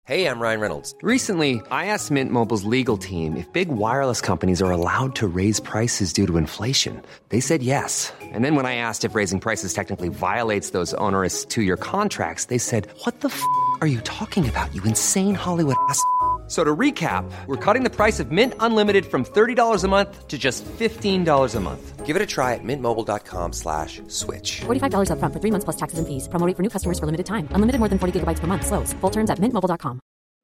Hey, I'm Ryan Reynolds. Recently, I asked Mint Mobile's legal team if big wireless companies are allowed to raise prices due to inflation. They said yes. And then when I asked if raising prices technically violates those onerous two-year contracts, they said, "What the are you talking about, you insane Hollywood ass?" So to recap, we're cutting the price of Mint Unlimited from $30 a month to just $15 a month. Give it a try at mintmobile.com/switch. $45 up front for 3 months plus taxes and fees. Promo rate for new customers for limited time. Unlimited more than 40 gigabytes per month. Slows full terms at mintmobile.com.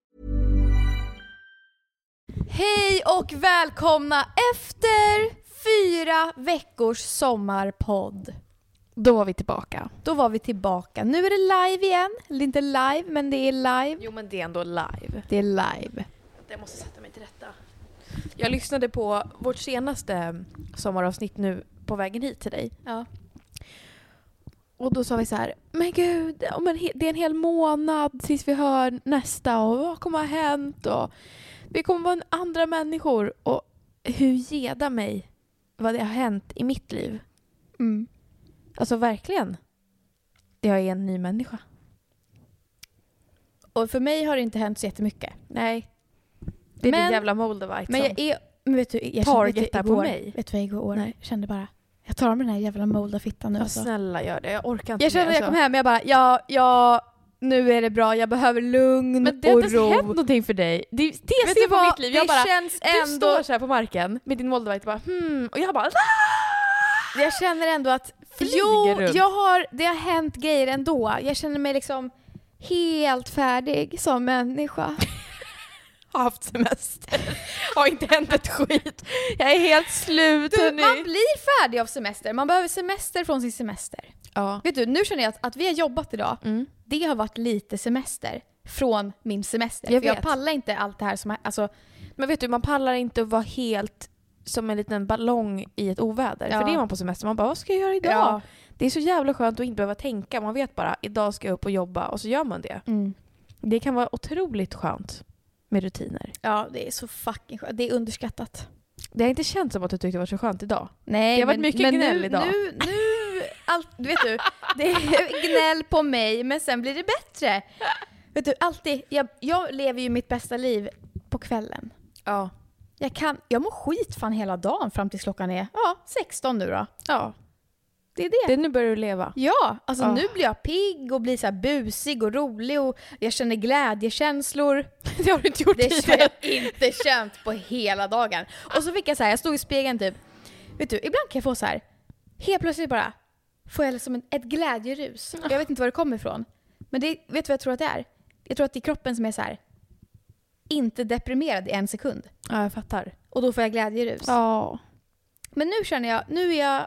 Hej och välkomna efter 4 veckors sommarpodd. Då var vi tillbaka. Nu är det live igen. Eller inte live, men det är live. Jo, men det är ändå live. Det är live. Jag måste sätta mig till rätta. Jag lyssnade på vårt senaste sommaravsnitt nu på vägen hit till dig. Ja. Och då sa vi så här: men gud, det är en hel månad tills vi hör nästa. Och vad kommer ha hänt? Och vi kommer vara andra människor. Och hur geda mig vad det har hänt i mitt liv. Mm. Alltså verkligen. Jag är en ny människa. Och för mig har det inte hänt så jättemycket. Nej. Det är din jävla Moldavite. Men vet du, jag targetar på mig. Vet du vad jag igår? Nej. Jag kände bara, jag tar med den här jävla Moldafittan nu. Ja, alltså. Snälla gör det. Jag orkar inte. Jag kände när jag kom hem, jag bara, ja, nu är det bra. Jag behöver lugn och ro. Men det har inte hänt någonting för dig. Det ser på mitt liv. Jag bara, känns du ändå... står så här på marken med din Moldavite bara, och jag bara, Jag känner ändå att runt. det har hänt grejer ändå. Jag känner mig liksom helt färdig som människa. har haft semester. Har inte hänt ett skit. Jag är helt slut. Man blir färdig av semester. Man behöver semester från sin semester. Ja. Vet du, nu känner jag att vi har jobbat idag. Det har varit lite semester från min semester. Jag pallar inte allt det här som alltså, men vet du, man pallar inte att vara helt som en liten ballong i ett oväder. Ja. För det är man på semester. Man bara, vad ska jag göra idag? Ja. Det är så jävla skönt att inte behöva tänka. Man vet bara, idag ska jag upp och jobba. Och så gör man det. Det kan vara otroligt skönt med rutiner. Ja, det är så fucking skönt. Det är underskattat. Det har inte känts som att du tyckte det var så skönt idag. Nej, det har varit mycket gnäll idag. Nu vet du, det är gnäll på mig, men sen blir det bättre. Vet du, alltid, jag lever ju mitt bästa liv på kvällen. Ja. Jag mår skit fan hela dagen fram till klockan är 16 nu då. Ja. Det är det. Nu börjar du leva. Ja, alltså nu blir jag pigg och blir så här busig och rolig och jag känner glädjekänslor. Det har du inte gjort det har jag inte känt på hela dagen. Och så fick jag så här, jag stod i spegeln typ. Vet du, ibland kan jag få så här, helt plötsligt bara får jag liksom ett glädjerus. Jag vet inte var det kommer ifrån. Men vet du vad jag tror att det är? Jag tror att det är kroppen som är så här, inte deprimerad i 1 sekund. Ja, jag fattar. Och då får jag glädjerus. Ja. Men nu känner jag, nu är jag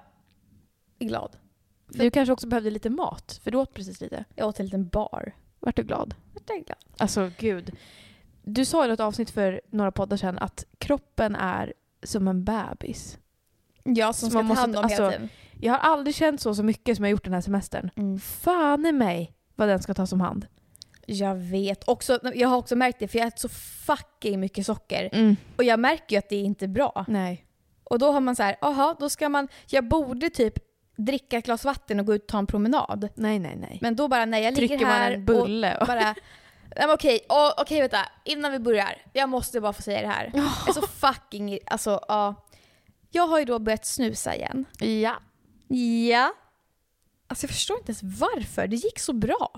glad. Du kanske också behövde lite mat, för du åt precis lite. Jag åt en liten bar. Vart du glad? Vart jag glad. Alltså gud. Du sa i något avsnitt för några poddar sedan att kroppen är som en bebis. Ja, som ska ta hand om hela tiden. Jag har aldrig känt så mycket som jag gjort den här semestern. Fan i mig vad den ska tas om hand. Jag vet. Jag har också märkt det, för jag äter så fucking mycket socker. Och jag märker ju att det är inte bra. Nej. Och då har man så här, då ska man, jag borde typ dricka ett glas vatten och gå ut och ta en promenad. Nej. Men då bara när jag ligger Trycker här man en bulle och bara... Okej, vänta. Innan vi börjar, jag måste bara få säga det här. Jag är så fucking... Alltså, jag har ju då börjat snusa igen. Ja. Alltså jag förstår inte ens varför. Det gick så bra.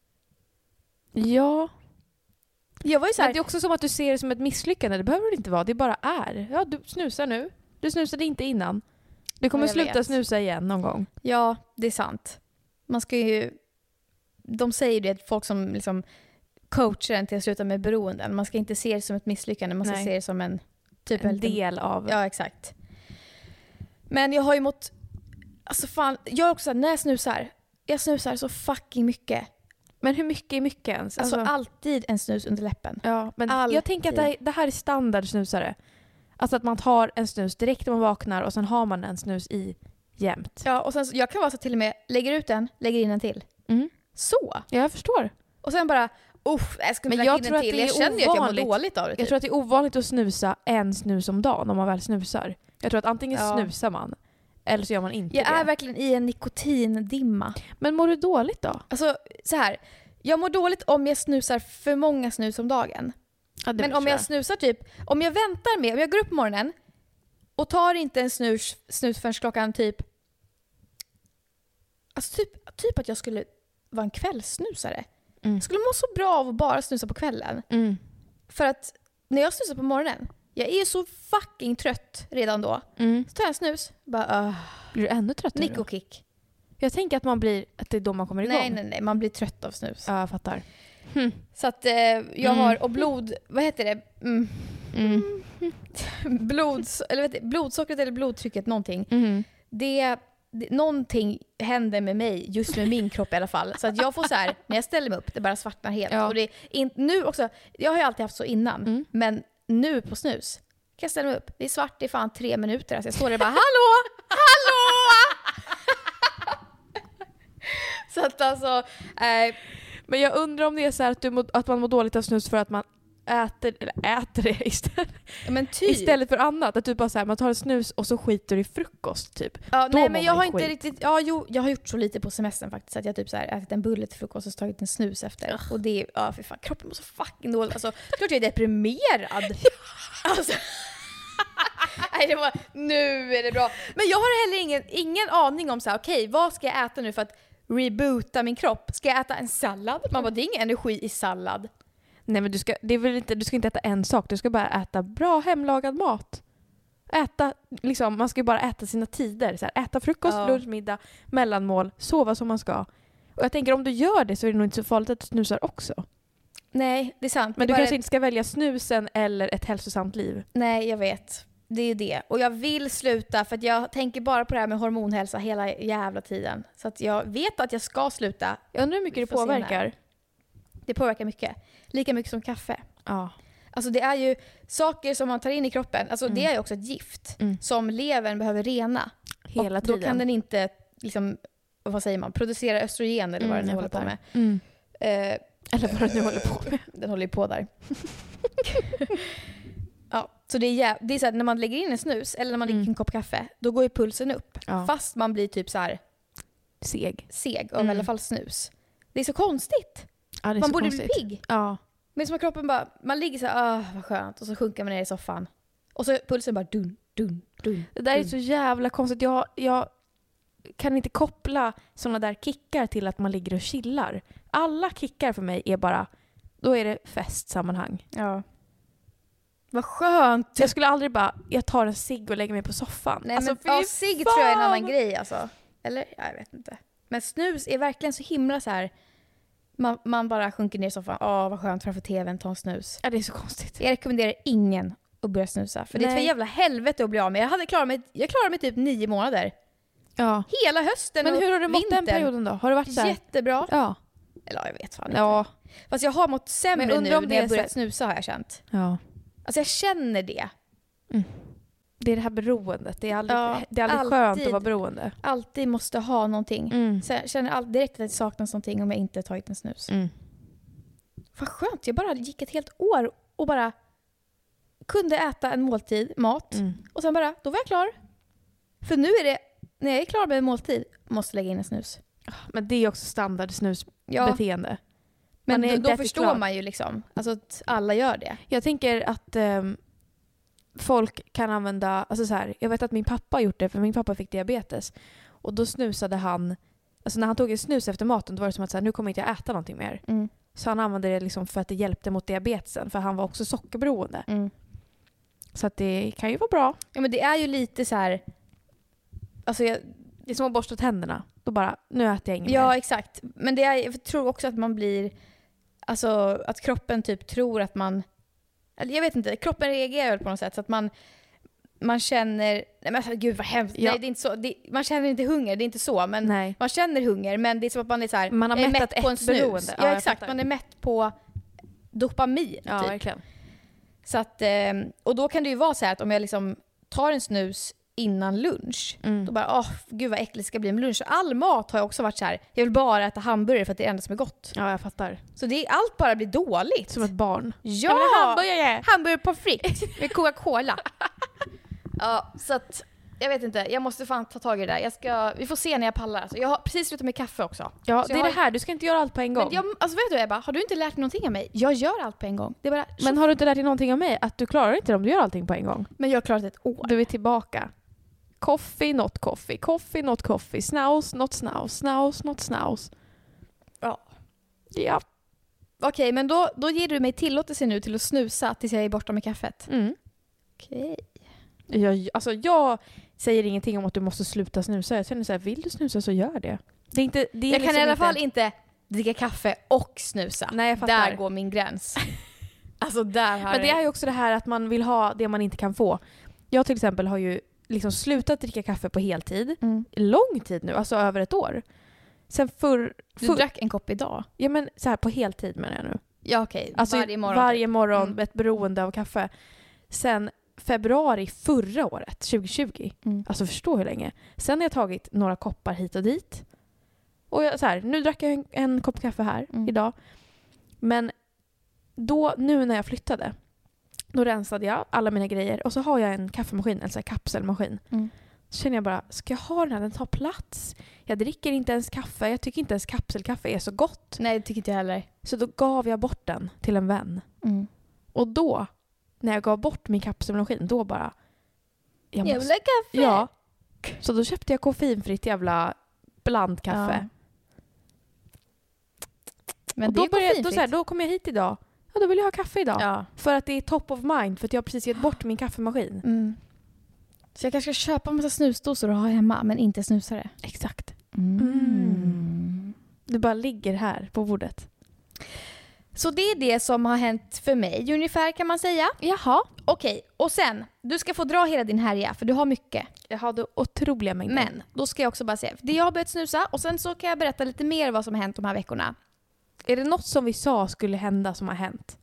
Ja. Jag var ju så här, men det är också som att du ser det som ett misslyckande. Det behöver det inte vara. Det bara är. Ja, du snusar nu. Du snusade inte innan. Du kommer sluta snusa igen någon gång. Ja, det är sant. Man ska ju... De säger det, folk som liksom coachar en till att sluta med beroenden. Man ska inte se det som ett misslyckande. Man ska se det som en del av... Ja, exakt. Men jag har ju mått... Alltså fan, jag också när jag snusar så fucking mycket. Men hur mycket är mycket ens? Alltså alltid en snus under läppen. Ja, men alltid. Jag tänker att det här är standard snusare. Alltså att man tar en snus direkt när man vaknar och sen har man en snus i jämt. Ja, och sen jag kan vara så till och med lägger ut den, lägger in en till. Så. Ja, jag förstår. Och sen bara jag skulle lägga in en till. Jag känner ju att jag mår dåligt av det. Jag tror att det är ovanligt att snusa en snus om dagen om man väl snusar. Jag tror att antingen snusar man eller så gör man inte det. Jag är verkligen i en nikotindimma. Men mår du dåligt då? Alltså så här, jag mår dåligt om jag snusar för många snus om dagen. Ja, men om jag snusar typ, om jag väntar med, om jag går upp på morgonen och tar inte en snus förrän klockan typ, alltså typ att jag skulle vara en kvällssnusare. Jag skulle må så bra av att bara snusa på kvällen. För att när jag snusar på morgonen, jag är så fucking trött redan då. Så tar jag en snus, bara blir du ännu tröttare? Nick och kick. Jag tänker att att det är då man kommer igång. Nej, man blir trött av snus. Ja, jag fattar. Så att jag har, och vad heter det? Blodsockret eller blodtrycket, någonting. Någonting händer med mig, just med min kropp i alla fall. Så att jag får så här, när jag ställer mig upp, det bara svartnar helt. Ja. Och det nu också, jag har ju alltid haft så innan, men nu på snus kan jag ställa mig upp. Det är svart, det är fan 3 minuter. Alltså jag står där och bara, hallå! Så att alltså... Men jag undrar om det är så här att man mår dåligt av snus för att man äter det istället för annat. Att du bara så här, man tar en snus och så skiter i frukost typ. Ja, nej, men jag har inte riktigt... jag har gjort så lite på semestern faktiskt. Att jag typ så här ätit en bulle till frukost och så tagit en snus efter. Och det är... för fan, kroppen mår så fucking dåligt. Alltså, klart jag är deprimerad. Alltså... Nej, det var... Nu är det bra. Men jag har heller ingen aning om så här, okej, vad ska jag äta nu för att reboota min kropp? Ska jag äta en sallad? Man bara, det är ingen energi i sallad. Nej, men du ska inte äta en sak. Du ska bara äta bra hemlagad mat. Man ska ju bara äta sina tider. Så här, äta frukost, lunch, middag, mellanmål, sova som man ska. Och jag tänker, om du gör det så är det nog inte så farligt att du snusar också. Nej, det är sant. Men du kanske inte ska välja snusen eller ett hälsosamt liv. Nej, jag vet. Det är det. Och jag vill sluta för att jag tänker bara på det här med hormonhälsa hela jävla tiden. Så att jag vet att jag ska sluta. Jag undrar hur mycket det påverkar. Det påverkar mycket. Lika mycket som kaffe. Ja. Alltså det är ju saker som man tar in i kroppen. Alltså det är ju också ett gift som levern behöver rena. Hela tiden. Då kan den inte liksom, vad säger man, producera östrogen eller vad den håller på med. Eller vad den nu håller på med. Den håller ju på där. Ja, så det är så här, när man lägger in en snus eller när man dricker en kopp kaffe, då går ju pulsen upp. Ja. Fast man blir typ så här seg av i alla fall snus. Det är så konstigt. Ja, det är man borde bli pigg. Ja. Men som kroppen bara, man ligger så här, vad skönt, och så sjunker man ner i soffan. Och så pulsen bara dun. Det där är så jävla konstigt. Jag kan inte koppla såna där kickar till att man ligger och chillar. Alla kickar för mig är bara, då är det festsammanhang. Ja. Vad skönt. Jag skulle aldrig bara, jag tar en cigg och lägger mig på soffan. Nej, alltså, men cigg tror jag är en annan grej alltså. Eller? Ja, jag vet inte. Men snus är verkligen så himla så här. Man bara sjunker ner i soffan. Vad skönt framför tvn, ta en snus. Ja, det är så konstigt. Jag rekommenderar ingen att börja snusa. För det är ett för jävla helvete att bli av med. Jag klarade mig typ 9 månader. Ja. Hela hösten. Men hur har du mått den perioden då? Har du varit så här? Jättebra. Ja. Eller jag vet fan inte. Ja. Fast jag har mått sämre nu när jag börjat snusa, har jag känt. Ja. Alltså jag känner det. Det är det här beroendet. Det är aldrig skönt att vara beroende. Alltid måste ha någonting. Så jag känner direkt att det saknas någonting om jag inte tagit en snus. Vad skönt. Jag bara gick ett helt år och bara kunde äta en mat. Och sen bara, då var jag klar. För nu är det, när jag är klar med en måltid, måste lägga in en snus. Men det är också standard snusbeteende. Men då förstår man ju liksom, alltså att alla gör det. Jag tänker att folk kan använda, alltså så här, jag vet att min pappa har gjort det, för min pappa fick diabetes. Och då snusade han, alltså när han tog en snus efter maten, då var det som att så här, nu kommer inte jag äta någonting mer. Så han använde det liksom för att det hjälpte mot diabetesen, för han var också sockerberoende. Så att det kan ju vara bra. Ja, men det är ju lite så här, alltså det är som att borsta tänderna. Då bara, nu äter jag inget mer. Ja, exakt. Men jag tror också att man blir, alltså att kroppen typ tror att man, jag vet inte, kroppen reagerar på något sätt så att man känner, nej men alltså, gud vad hemskt. Ja. Nej, det är inte så, man känner inte hunger, det är inte så, men man känner hunger, men det är som att man är så här, man har är mätt på en snus. Beroende. Ja, exakt, man är mätt på dopamin. Ja, typ. Verkligen. Så att, och då kan det ju vara så här att om jag liksom tar en snus innan lunch, då bara, gud vad äckligt det ska bli med lunch. All mat har jag också varit så här, jag vill bara äta hamburgare för att det är det enda som är gott. Ja, jag fattar. Så allt bara blir dåligt. Som ett barn. Ja, hamburgare på fritt med Coca-Cola. Ja, så att Jag vet inte, jag måste fan ta tag i det där. Vi får se när jag pallar. Alltså, jag har precis slutat med kaffe också. Ja, så det är det här. Du ska inte göra allt på en gång. Men alltså vet du Ebba, har du inte lärt dig någonting av mig? Jag gör allt på en gång. Det är bara... Men har du inte lärt dig någonting av mig? Att du klarar inte det om du gör allting på en gång. Men jag har klarat ett år. Du är tillbaka. Coffee, not coffee. Coffee, not coffee. Snaus, not snaus. Snaus, not snaus. Ja. Okej, men då ger du mig tillåtelse nu till att snusa tills jag är borta med kaffet. Okej. Jag säger ingenting om att du måste sluta snusa. Jag känner så här, vill du snusa så gör det. Det är inte, jag liksom kan i alla fall inte dricka kaffe och snusa. Nej, jag fattar. Där går min gräns. Alltså där har Men det är ju också det här att man vill ha det man inte kan få. Jag till exempel har ju liksom slutat dricka kaffe på heltid. Lång tid nu, alltså över ett år. Sen Du drack en kopp idag? Ja, men så här på heltid menar jag nu. Ja, okej. Alltså varje morgon med ett beroende av kaffe. Sen februari förra året, 2020. Alltså förstå hur länge. Sen har jag tagit några koppar hit och dit. Och nu drack jag en kopp kaffe här idag. Men då, nu när jag flyttade, då rensade jag alla mina grejer. Och så har jag en kaffemaskin, alltså en kapselmaskin. Så känner jag bara, ska jag ha den här? Den tar plats. Jag dricker inte ens kaffe. Jag tycker inte ens kapselkaffe är så gott. Nej, det tycker inte jag heller. Så då gav jag bort den till en vän. Och då, när jag gav bort min kapselmaskin, då bara... Jag vill ha kaffe! Ja. Så då köpte jag koffeinfritt jävla blandkaffe. Ja. Men det är koffeinfritt. Då kom jag hit idag. Ja, då vill jag ha kaffe idag. Ja. För att det är top of mind. För att jag har precis gett bort min kaffemaskin. Så jag kanske ska köpa en massa snusdosor och ha hemma, men inte snusare. Exakt. Det bara ligger här på bordet. Så det är det som har hänt för mig, ungefär kan man säga. Jaha. Okej, och sen, du ska få dra hela din härja, för du har mycket. Jag hade otroliga mängder. Men, då ska jag också bara säga, jag har börjat snusa och sen så kan jag berätta lite mer vad som har hänt de här veckorna. Är det något som vi sa skulle hända som har hänt?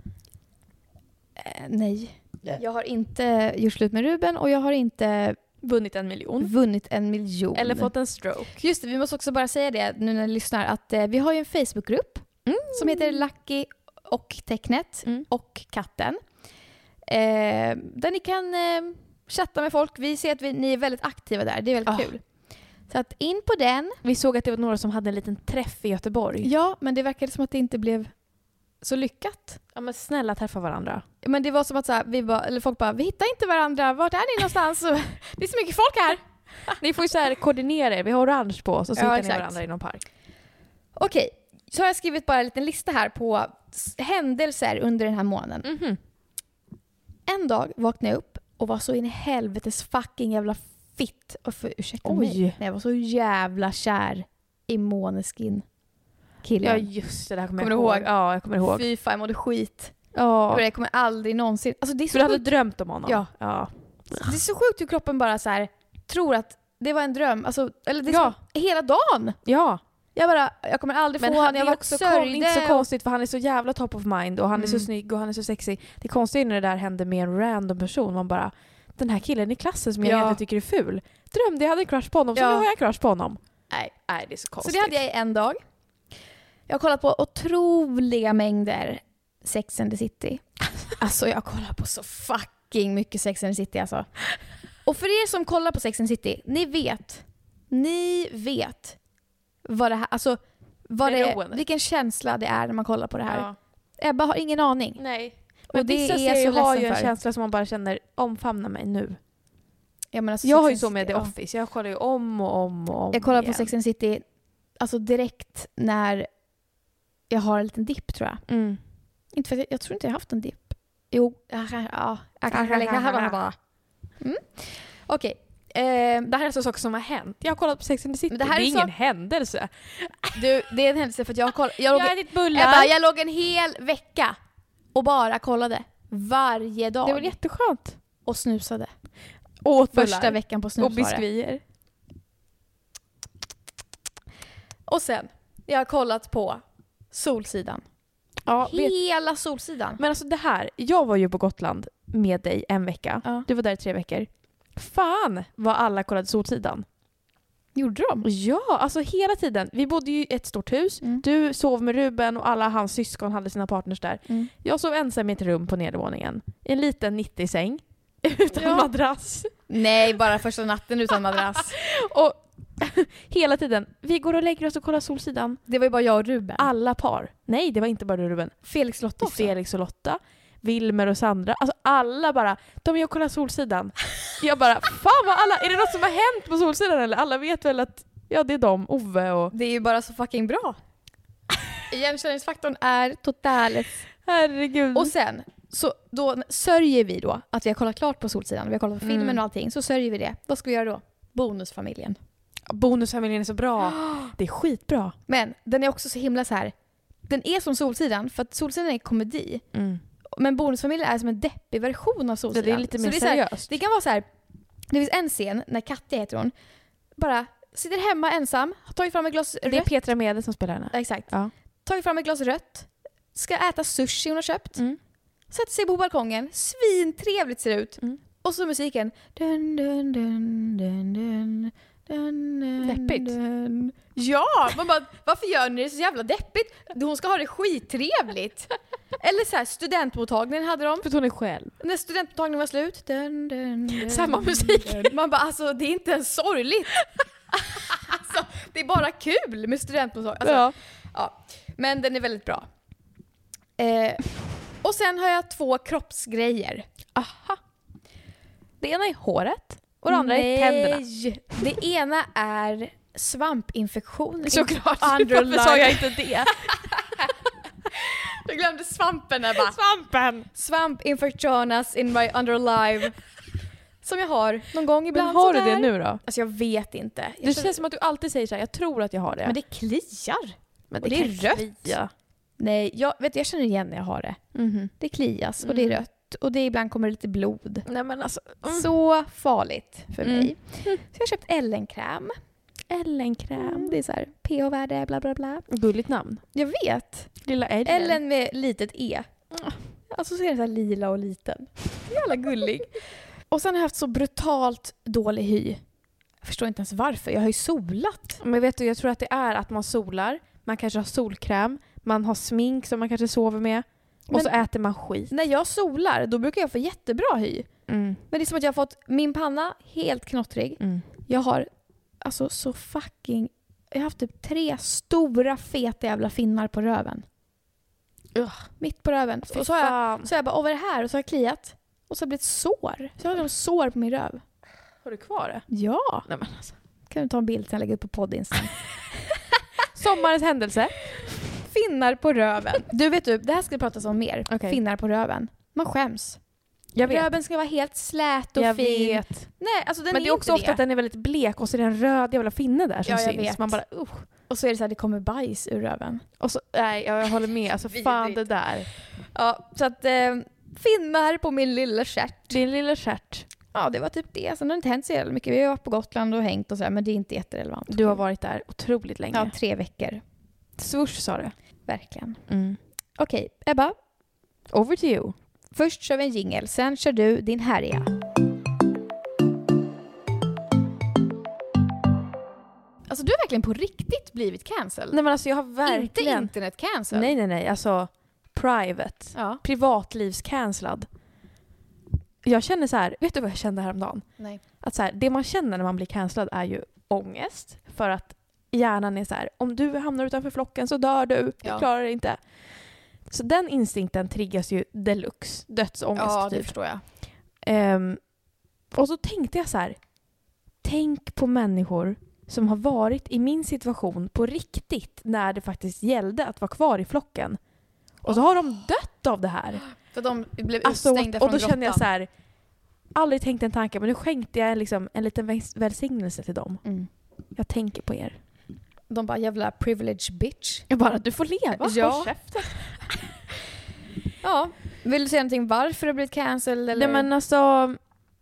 Nej. Jag har inte gjort slut med Ruben och jag har inte vunnit 1 miljon. Eller fått en stroke. Just det, vi måste också bara säga det nu när ni lyssnar att vi har ju en Facebookgrupp som heter Lucky och tecknet och katten. Där ni kan chatta med folk. Vi ser att ni är väldigt aktiva där. Det är väldigt kul. Så att in på den. Vi såg att det var några som hade en liten träff i Göteborg. Ja, men det verkade som att det inte blev så lyckat. Ja, men snälla träffa varandra. Men det var som att så här, folk bara, vi hittar inte varandra. Vart är ni någonstans? Det är så mycket folk här. Ni får ju så här koordinera er. Vi har orange på oss och så hittar ni varandra i någon park. Okej, så har jag skrivit bara en liten lista här på händelser under den här månaden. En dag vaknade jag upp och var så in i helvetes fucking jävla fitt. Och ursäkta mig. Jag var så jävla kär i Måneskin. Killen. Ja, just det. Där kommer jag ihåg. Ja, jag kommer ihåg. Fy fan, jag mådde skit. Ja. Jag kommer aldrig någonsin... Alltså, det är så du hade drömt om honom? Ja. Det är så sjukt hur kroppen bara så här tror att det var en dröm. Alltså, eller det är så, hela dagen. Ja. Jag kommer aldrig få honom. Jag var också inte så konstigt för han är så jävla top of mind och han är så snygg och han är så sexy. Det konstiga är när det där händer med en random person. Man bara, den här killen i klassen som jag egentligen tycker är ful. Drömde jag hade en crush på honom så nu har jag en crush på honom. Nej, det är så konstigt. Så det hade jag i en dag. Jag har kollat på otroliga mängder Sex and the City. Alltså jag kollar på så fucking mycket Sex and the City alltså. Och för er som kollar på Sex and the City, ni vet vad det här, alltså vilken känsla det är när man kollar på det här. Ja. Ebba har ingen aning. Nej. Men och det vissa är så har ju en känsla som man bara känner, omfamna mig nu. Ja, men alltså, jag har ju så med The Office. Jag kollar ju om och om. Jag kollar på Sex and the City alltså direkt när jag har en liten dipp tror jag. Inte för jag tror inte jag har haft en dipp. Jo, jag kanske lägga här bara. Okej. Det här är så saker som har hänt. Jag har kollat på Sex and the City. Det är ingen händelse. Du, det är en händelse för att jag har ätit bullar. Jag låg en hel vecka och bara kollade varje dag. Det var jätteskönt. Och snusade. Åt första bullar. Veckan på snus. Och biskvier. Och sen jag har kollat på Solsidan. Ja, hela Solsidan. Men alltså det här, jag var ju på Gotland med dig en vecka. Ja. Du var där i 3 veckor. Fan vad alla kollade Solsidan. Gjorde de? Ja, alltså hela tiden. Vi bodde ju i ett stort hus. Du sov med Ruben och alla hans syskon hade sina partners där. Jag sov ensam i ett rum på nedervåningen. En liten 90-säng. Utan madrass. Nej, bara första natten utan madrass. Och hela tiden, vi går och lägger oss och kollar Solsidan. Det var ju bara jag och Ruben. Alla par. Nej, det var inte bara Ruben. Felix och Lotta också. Felix och Lotta. Wilmer och Sandra. Alltså alla bara, de gör kolla Solsidan. Jag bara, fan vad alla, är det något som har hänt på Solsidan eller? Alla vet väl att, ja det är de, Ove och... Det är ju bara så fucking bra. Igenkänningsfaktorn är total. Herregud. Och sen, så då sörjer vi då att vi har kollat klart på Solsidan. Vi har kollat på filmen och allting. Så sörjer vi det. Vad ska vi göra då? Bonusfamiljen. Bonusfamiljen är så bra. Det är skitbra. Men den är också så himla så här. Den är som Solsidan, för att Solsidan är komedi. Men Bonusfamiljen är som en deppig version av Solsidan. Det är lite mer så seriöst. Det kan vara så här. Det finns en scen när Katja heter hon. Bara sitter hemma ensam. Har tagit fram ett glas rött. Det är Petra Mede som spelar henne. Exakt. Ja. Tagit fram ett glas rött. Ska äta sushi hon har köpt. Sätter sig på balkongen. Svintrevligt ser det ut. Och så musiken. Dun, dun, dun, dun, dun. Deppigt. Ja, man bara, varför gör ni det så jävla deppigt? Hon ska ha det skittrevligt. Eller så här, studentmottagningen hade de. För hon är själv. När studentmottagningen var slut. Samma musik. Man bara, alltså det är inte ens sorgligt. Alltså, det är bara kul med studentmottagningen. Alltså, ja. Men den är väldigt bra. Och sen har jag 2 kroppsgrejer. Aha. Det ena är håret. Och det andra är tänderna. Det ena är svampinfektion. Såklart. Varför sa jag inte det? Jag glömde svampen där bara. Svampen! Svampinfektionas in my underlife. Som jag har någon gång ibland. Men har du sådär. det nu då? Alltså jag vet inte. Det känns som att du alltid säger så här, jag tror att jag har det. Men det kliar. Men och det är rött. Klia. Nej, jag känner igen när jag har det. Det klias och det är rött. Och det ibland kommer lite blod. Nej men alltså. Så farligt för mig. Så jag har köpt Ellen-kräm. Ellen-kräm. Det är så här pH-värde, bla bla bla. Gulligt namn. Jag vet. Lilla Ellen. Ellen med litet E. Alltså så är den så här lila och liten. Jävla gullig. Och sen har jag haft så brutalt dålig hy. Jag förstår inte ens varför. Jag har ju solat. Men vet du, jag tror att det är att man solar. Man kanske har solkräm. Man har smink som man kanske sover med. Och så äter man skit. När jag solar, då brukar jag få jättebra hy. Men det är som att jag har fått min panna helt knottrig. Jag har alltså så fucking... Jag har haft typ 3 stora feta jävla finnar på röven. Mitt på röven. Och så har jag bara, vad är det här? Och så har jag kliat. Och så har det blivit sår. Så jag har sår på min röv. Har du kvar det? Ja. Nej, men alltså. Kan du ta en bild sen lägga upp på poddinsen? Sommarens händelse. Finnar på röven. Du vet det här ska vi prata om mer. Okay. Finnar på röven. Man skäms. Jag vet. Röven ska vara helt slät och jag fin. Vet. Nej, alltså den men det är också ofta att den är väldigt blek och så är det en röd jävla finne där som syns. Vet. Man bara, Och så är det så här, det kommer bajs ur röven. Och så, nej, jag håller med. Alltså fan det där. Ja, så att finnar på min lilla stjärt. Din lilla stjärt. Ja, det var typ det. Sen har det inte hänt så jävla mycket. Vi har varit på Gotland och hängt och så här, men det är inte jätterelevant. Du har varit där otroligt länge. Ja, 3 veckor. Swoosh sa du. Verkligen. Okej, Ebba. Over to you. Först kör vi en jingle, sen kör du din härja. Alltså du har verkligen på riktigt blivit cancelled. Nej men alltså jag har verkligen... Inte internet cancelled. Nej. Alltså private. Ja. Privatlivs cancelled. Jag känner så här, vet du vad jag kände häromdagen? Nej. Att så här, det man känner när man blir cancelled är ju ångest. För att hjärnan är så här, om du hamnar utanför flocken så dör du. Du klarar det inte. Så den instinkten triggas ju deluxe. Dödsångest. Ja, det typ. förstår jag. Och så tänkte jag så här, tänk på människor som har varit i min situation på riktigt när det faktiskt gällde att vara kvar i flocken. Och så har de dött av det här. För de blev alltså, utstängda från och då grottan. kände jag så här, aldrig tänkt en tanke, men nu skänkte jag liksom en liten välsignelse till dem. Jag tänker på er. De bara, jävla privilege bitch. Jag bara, du får leva. Ja. Ja. Vill du säga någonting varför det blivit cancelled? Eller? Nej men alltså...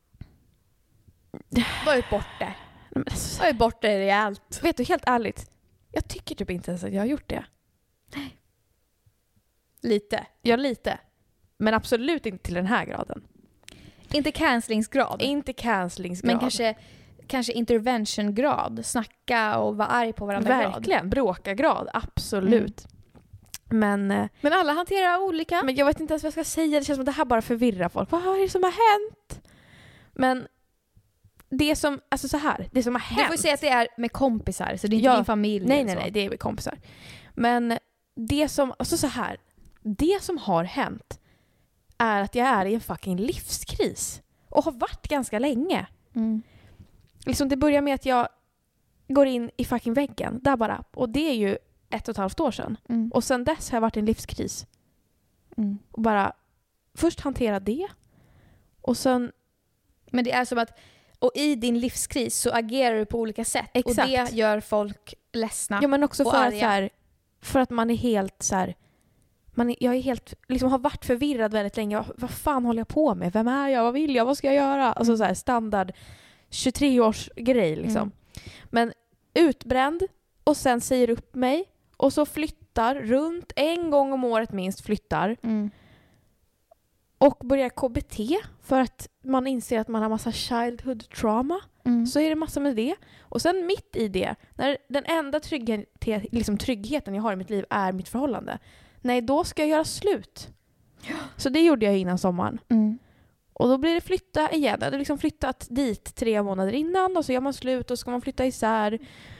Du har ju bort det. Du har ju bort det rejält. Vet du, helt ärligt. Jag tycker typ inte ens att jag har gjort det. Nej. Lite. Ja, lite. Men absolut inte till den här graden. Inte cancelingsgrad. Inte cancelingsgrad. Men kanske interventiongrad. Snacka och vara arg på varandra. Verkligen. Bråka-grad. Absolut. Men alla hanterar olika. Men jag vet inte ens vad jag ska säga. Det känns som att det här bara förvirrar folk. Vad är det som har hänt? Men det som, alltså så här, det som har hänt. Du får säga att det är med kompisar, så det är inte din familj. Nej, det är med kompisar. Men det som, alltså så här, det som har hänt är att jag är i en fucking livskris. Och har varit ganska länge. Liksom det börjar med att jag går in i fucking väggen. Där bara. Och det är ju 1,5 år sedan. Och sen dess har jag varit i en livskris. Och bara först hantera det. Och sen... Men det är som att... Och i din livskris så agerar du på olika sätt. Exakt. Och det gör folk ledsna. Ja, men också för att man är helt så här... Jag är helt, liksom har varit förvirrad väldigt länge. Vad fan håller jag på med? Vem är jag? Vad vill jag? Vad ska jag göra? Alltså så här standard 23-års grej liksom. Men utbränd och sen säger upp mig och så flyttar runt en gång om året minst flyttar. Och börjar KBT för att man inser att man har massa childhood trauma. Så är det massa med det. Och sen mitt i det, när den enda tryggheten jag har i mitt liv är mitt förhållande. Nej, då ska jag göra slut. Så det gjorde jag innan sommaren. Och då blir det flytta igen. Jag hade liksom flyttat dit 3 månader innan. Och så gör man slut och så ska man flytta isär.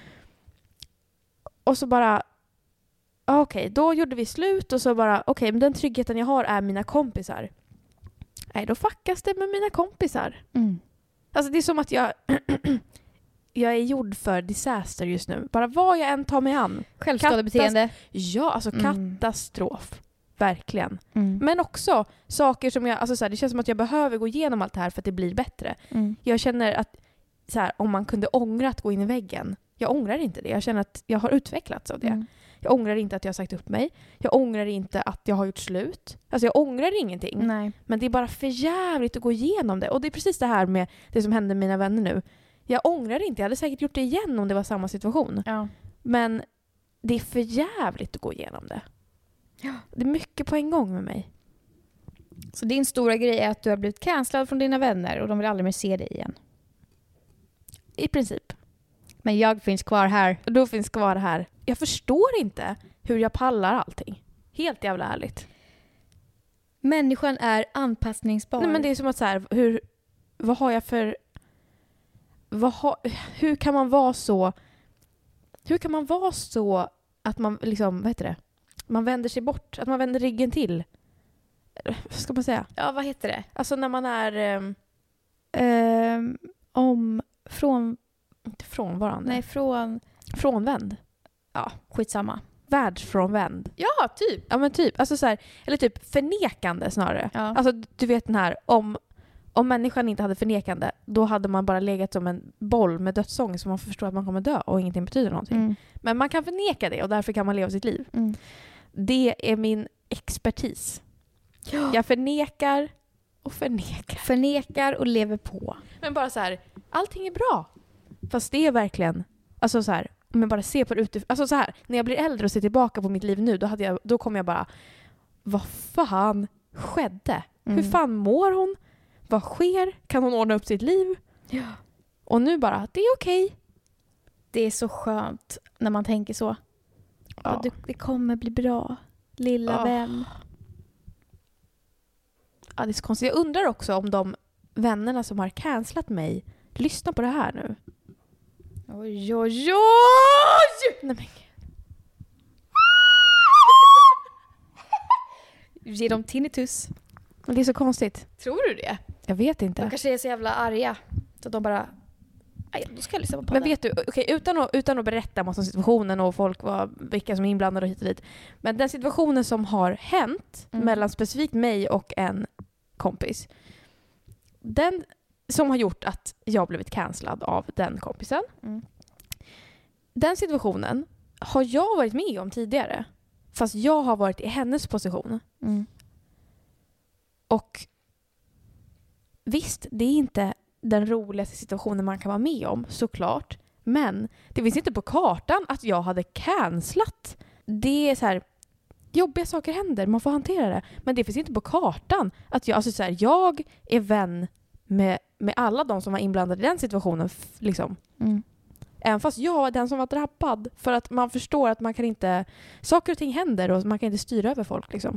Och så bara... Okej, då gjorde vi slut. Och så bara... Okej, men den tryggheten jag har är mina kompisar. Nej, då fuckas det med mina kompisar. Alltså det är som att jag... jag är gjord för disaster just nu. Bara vad jag än tar mig an. Självskadebeteende. Ja, alltså katastrof. Verkligen. Men också saker som jag... Alltså så här, det känns som att jag behöver gå igenom allt det här för att det blir bättre. Jag känner att så här, om man kunde ångra att gå in i väggen. Jag ångrar inte det. Jag känner att jag har utvecklats av det. Jag ångrar inte att jag har sagt upp mig. Jag ångrar inte att jag har gjort slut. Alltså jag ångrar ingenting. Nej. Men det är bara för jävligt att gå igenom det. Och det är precis det här med det som hände med mina vänner nu. Jag ångrar inte. Jag hade säkert gjort det igen om det var samma situation. Ja. Men det är för jävligt att gå igenom det. Ja. Det är mycket på en gång med mig. Så din stora grej är att du har blivit cancellad från dina vänner och de vill aldrig mer se dig igen? I princip. Men jag finns kvar här. Och du finns kvar här. Jag förstår inte hur jag pallar allting. Helt jävla ärligt. Människan är anpassningsbar. Nej, men det är som att så här, vad har jag för... hur kan man vara så att man liksom, vad heter det? Man vänder sig bort, att man vänder ryggen till. Vad ska man säga? Ja, vad heter det? Alltså när man är inte frånvarande. Nej, frånvänd. Ja, skitsamma. Världsfrånvänd. Ja, typ. Ja, men typ. Alltså så här, eller typ förnekande snarare. Ja. Alltså du vet den här, om människan inte hade förnekande, då hade man bara legat som en boll med dödsångest, så man förstår att man kommer dö och ingenting betyder någonting. Men man kan förneka det och därför kan man leva sitt liv. Det är min expertis. Ja. Jag förnekar och förnekar. Förnekar och lever på. Men bara så här, allting är bra. Fast det är verkligen, alltså så här, om jag bara ser på det utifrån, alltså så här, när jag blir äldre och ser tillbaka på mitt liv nu, då kommer jag bara, vad fan skedde? Hur fan mår hon? Vad sker? Kan hon ordna upp sitt liv? Ja. Och nu bara, det är okej. Det är så skönt när man tänker så. Ja. Det kommer bli bra, lilla vän. Ja, det är så konstigt. Jag undrar också om de vännerna som har cancelat mig lyssnar på det här nu. Oj, oj, oj! Nej, men... Ge dem tinnitus. Men det är så konstigt. Tror du det? Jag vet inte. De kanske är så jävla arga. Så att de bara... Aj, då ska jag lyssna på podden. Men vet du, okay, utan att berätta massa situationen och folk vilka som är inblandade och hit och dit. Men den situationen som har hänt mellan specifikt mig och en kompis. Den som har gjort att jag blivit cancellad av den kompisen. Den situationen har jag varit med om tidigare. Fast jag har varit i hennes position. Och visst, det är inte den roligaste situationen man kan vara med om, såklart. Men det finns inte på kartan att jag hade cancelat. Det är så här, jobbiga saker händer, man får hantera det. Men det finns inte på kartan att jag, alltså så här, jag är vän med alla de som var inblandade i den situationen. Liksom. Även fast jag är den som var drabbad. För att man förstår att man kan inte, saker och ting händer och man kan inte styra över folk. Liksom.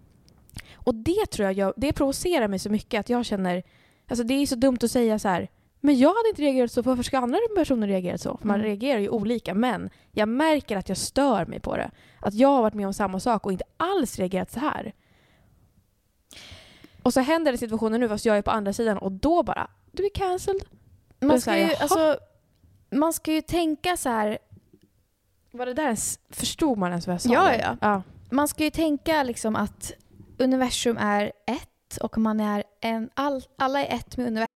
Och det tror jag det provocerar mig så mycket att jag känner, alltså det är så dumt att säga så här, Men jag hade inte reagerat så. Varför ska andra personer reagera så? För man reagerar ju olika. Men jag märker att jag stör mig på det. Att jag har varit med om samma sak och inte alls reagerat så här. Och så händer det situationen nu fast jag är på andra sidan. Och då bara, du är cancelled. Man ska ju tänka så här. Var det där förstod man ens vad jag sa? Ja. Man ska ju tänka liksom att universum är ett och man är alla är ett med universum.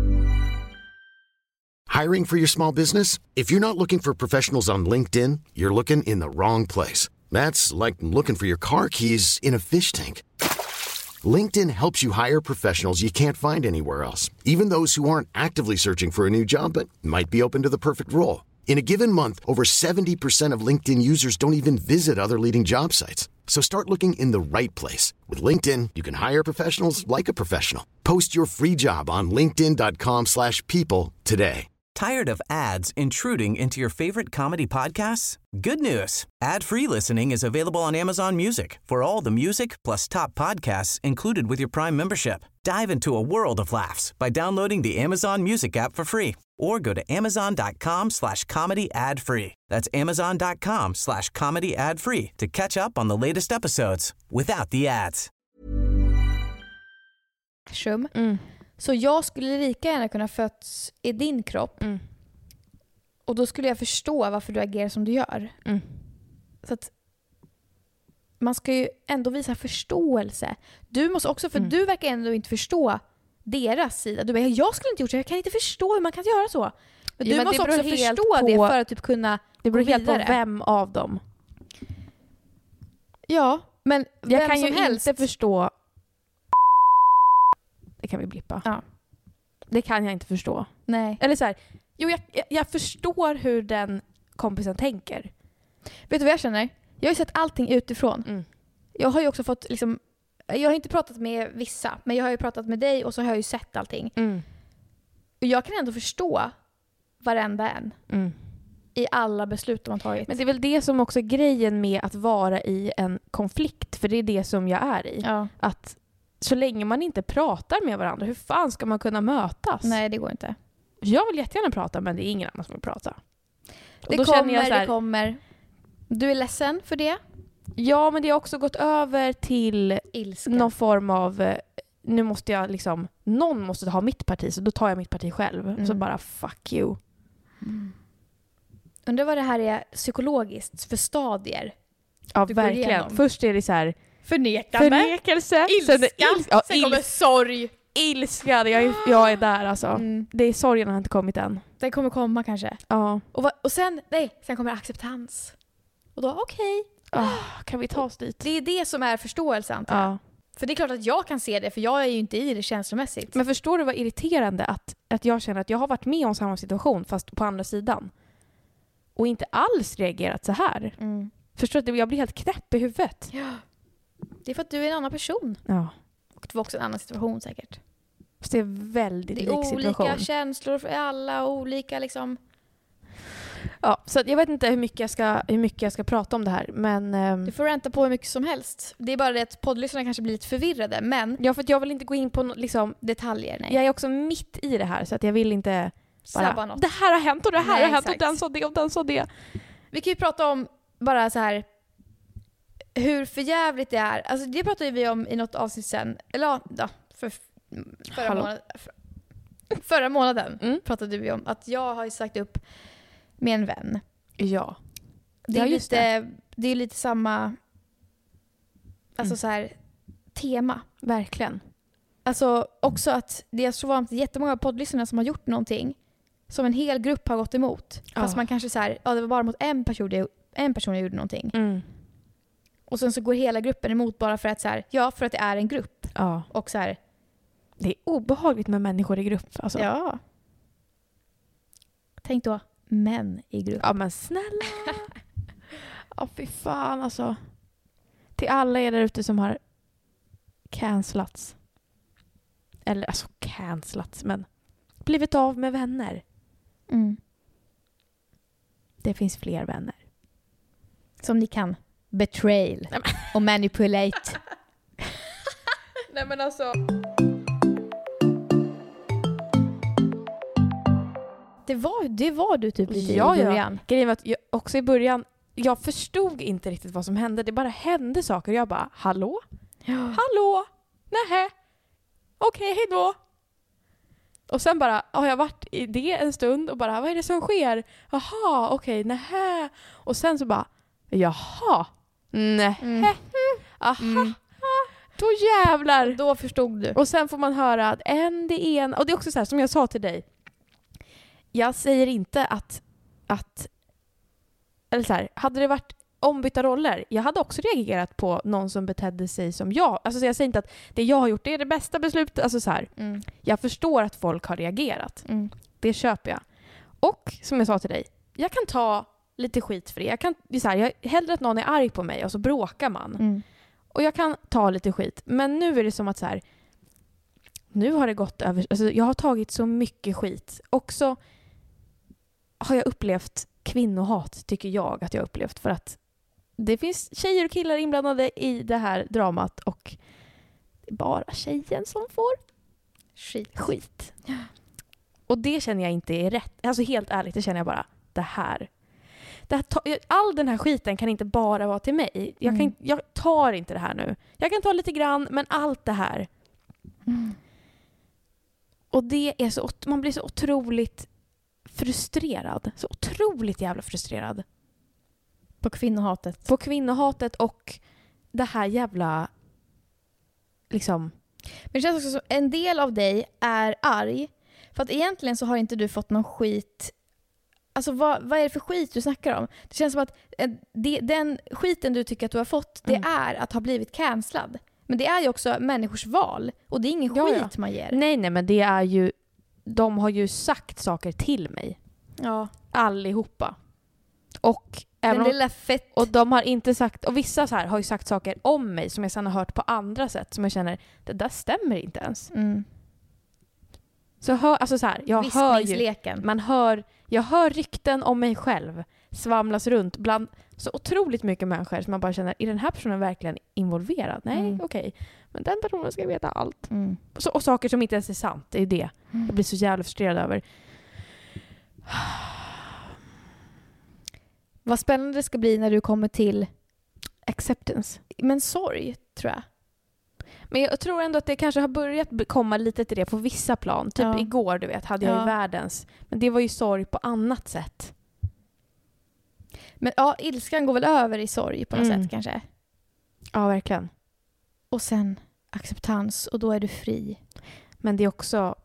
Hiring for your small business? If you're not looking for professionals on LinkedIn, you're looking in the wrong place. That's like looking for your car keys in a fish tank. LinkedIn helps you hire professionals you can't find anywhere else, even those who aren't actively searching for a new job but might be open to the perfect role. In a given month, over 70% of LinkedIn users don't even visit other leading job sites. So start looking in the right place. With LinkedIn, you can hire professionals like a professional. Post your free job on linkedin.com/people today. Tired of ads intruding into your favorite comedy podcasts? Good news. Ad-free listening is available on Amazon Music for all the music plus top podcasts included with your Prime membership. Dive into a world of laughs by downloading the Amazon Music app for free or go to amazon.com/comedy ad-free. That's amazon.com/comedy ad-free to catch up on the latest episodes without the ads. Så jag skulle lika gärna kunna fötts i din kropp. Och då skulle jag förstå varför du agerar som du gör. Så att man ska ju ändå visa förståelse. Du måste också, för du verkar ändå inte förstå deras sida. Du bara, jag skulle inte gjort det. Jag kan inte förstå hur man kan göra så. Men du måste också förstå det för att typ kunna. Det beror helt på vem av dem. Ja, men jag kan ju inte förstå. Det kan vi blippa. Ja. Det kan jag inte förstå. Nej. Eller så här, jag förstår hur den kompisen tänker. Vet du vad jag känner? Jag har ju sett allting utifrån. Jag har ju också fått liksom, jag har inte pratat med vissa, men jag har ju pratat med dig och så har jag ju sett allting. Och jag kan ändå förstå varenda en. I alla beslut de har tagit. Men det är väl det som också är grejen med att vara i en konflikt, för det är det som jag är i. Ja. Att så länge man inte pratar med varandra, hur fan ska man kunna mötas? Nej, det går inte. Jag vill jättegärna prata, men det är ingen annan som vill prata. Det kommer. Du är ledsen för det? Ja, men det har också gått över till ilska. Någon form av, nu måste jag liksom, någon måste ha mitt parti, så då tar jag mitt parti själv. Så bara, fuck you. Undrar vad det här är psykologiskt för stadier. Ja, verkligen. Först är det så här förnekelse, ilska, sen kommer sorg. Ilska, jag är där alltså. Det är sorgen har inte kommit än. Den kommer komma kanske. Ja. Och sen kommer acceptans. Och då okej. Kan vi ta oss dit? Det är det som är förståelsen. Ja. För det är klart att jag kan se det, för jag är ju inte i det känslomässigt. Men förstår du vad irriterande att jag känner att jag har varit med om samma situation fast på andra sidan. Och inte alls reagerat så här. Förstår du att jag blir helt knäpp i huvudet? Ja. Det är för att du är en annan person. Ja. Och det var också en annan situation säkert. Så det är väldigt lik situation. Det är olika känslor för alla, olika liksom. Ja, så jag vet inte hur mycket jag ska prata om det här, men du får ränta på hur mycket som helst. Det är bara det att poddlyssnarna kanske blir lite förvirrade, men ja, för att jag vill inte gå in på liksom detaljer. Nej. Jag är också mitt i det här, så att jag vill inte bara något. Det här har hänt och det här har hänt och den sa det och den sa det. Vi kan ju prata om bara så här hur förjävligt det är. Alltså det pratade vi om i något avsnitt sen. Eller ja, förra månaden pratade vi om att jag har ju sagt upp med en vän. Ja. Det är lite samma alltså så här tema. Verkligen. Alltså också att det är så vanligt jättemånga poddlyssnare som har gjort någonting som en hel grupp har gått emot. Fast man kanske så här, det var bara mot en person gjorde någonting. Och sen så går hela gruppen emot bara för att så här, för att det är en grupp. Ja. Och så här, det är obehagligt med människor i grupp. Alltså. Ja. Tänk då, män i grupp. Ja, men snälla. Ja, fy fan alltså. Till alla er där ute som har cancellats. Eller alltså cancellats, men blivit av med vänner. Det finns fler vänner. Som ni kan betrayal och manipulate. Nej men alltså. Det var du typ lite i början. Grejen var att också i början, jag förstod inte riktigt vad som hände. Det bara hände saker. Jag bara, hallå? Ja. Hallå? Nähä? Okej, hej då. Och sen bara har jag varit i det en stund och bara, vad är det som sker? Jaha, okej, nähä. Och sen så bara, jaha, nähä. Aha. Då jävlar. Då förstod du. Och sen får man höra att det ena, och det är också så här som jag sa till dig. Jag säger inte att eller så här, hade det varit ombytta roller, jag hade också reagerat på någon som betedde sig som jag. Alltså så jag säger inte att det jag har gjort det är det bästa beslutet. Alltså så här, jag förstår att folk har reagerat. Det köper jag. Och som jag sa till dig, jag kan ta lite skit för det. Jag hellre att någon är arg på mig och så bråkar man. Och jag kan ta lite skit. Men nu är det som att så här, nu har det gått över. Alltså jag har tagit så mycket skit. Också har jag upplevt kvinnohat, tycker jag att jag har upplevt. För att det finns tjejer och killar inblandade i det här dramat. Och det är bara tjejen som får skit. Och det känner jag inte är rätt. Alltså helt ärligt, det känner jag bara, all den här skiten kan inte bara vara till mig. Jag tar inte det här nu. Jag kan ta lite grann, men allt det här. Och det är så, man blir så otroligt frustrerad. Så otroligt jävla frustrerad. På kvinnohatet. På kvinnohatet och det här jävla liksom. Men det känns också som en del av dig är arg. För att egentligen så har inte du fått någon skit. Alltså vad är det för skit du snackar om? Det känns som att den skiten du tycker att du har fått, det är att ha blivit cancellad. Men det är ju också människors val. Och det är ingen skit man ger. Nej, men det är ju, de har ju sagt saker till mig. Ja. Allihopa. Och den lilla fett. Och de har inte sagt, och vissa så här har ju sagt saker om mig som jag sedan har hört på andra sätt som jag känner, det där stämmer inte ens. Så alltså så här, jag hör ju, jag hör rykten om mig själv svamlas runt bland så otroligt mycket människor som man bara känner, är den här personen verkligen involverad? Nej, okej. Men den personen ska veta allt. Och saker som inte ens är sant, det är det. Jag blir så jävla frustrerad över. Vad spännande det ska bli när du kommer till acceptance. Men sorg, tror jag. Men jag tror ändå att det kanske har börjat komma lite till det på vissa plan. Typ igår, du vet, hade jag ju världens. Men det var ju sorg på annat sätt. Men ilskan går väl över i sorg på något sätt kanske? Ja, verkligen. Och sen acceptans, och då är du fri. Men det är också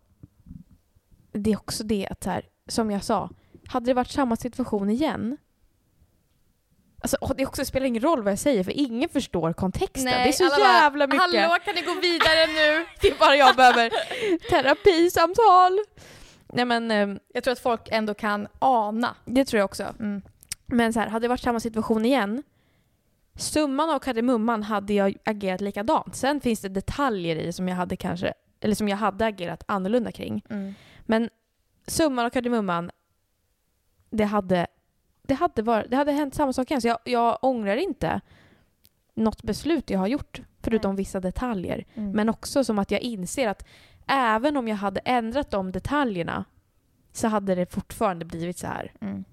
det att här, som jag sa, hade det varit samma situation igen. Alltså, det också spelar ingen roll vad jag säger, för ingen förstår kontexten. Nej, det är så jävla mycket. Hallå, kan ni gå vidare nu? Det är bara jag behöver terapisamtal. Nej, men jag tror att folk ändå kan ana. Det tror jag också. Men så här, hade det varit samma situation igen, summan av kardemumman hade jag agerat likadant. Sen finns det detaljer i som jag hade kanske, eller som jag hade agerat annorlunda kring. Men summan av kardemumman, det hade hänt samma sak igen. Så jag ångrar inte något beslut jag har gjort, förutom vissa detaljer. Men också som att jag inser att även om jag hade ändrat de detaljerna så hade det fortfarande blivit så här.